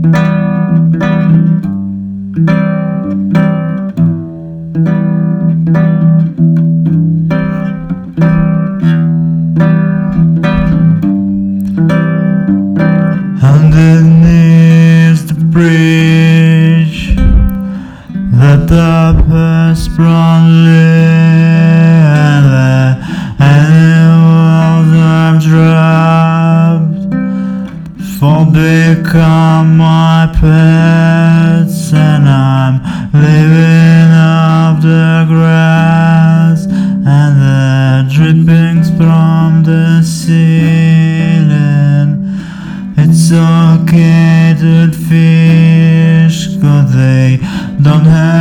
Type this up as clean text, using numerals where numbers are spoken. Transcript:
Underneath the bridge, the toughest broadly, and the animals are dropped, for become my pets, and I'm living off the grass and the drippings from the ceiling. It's okay to fish, 'cause they don't have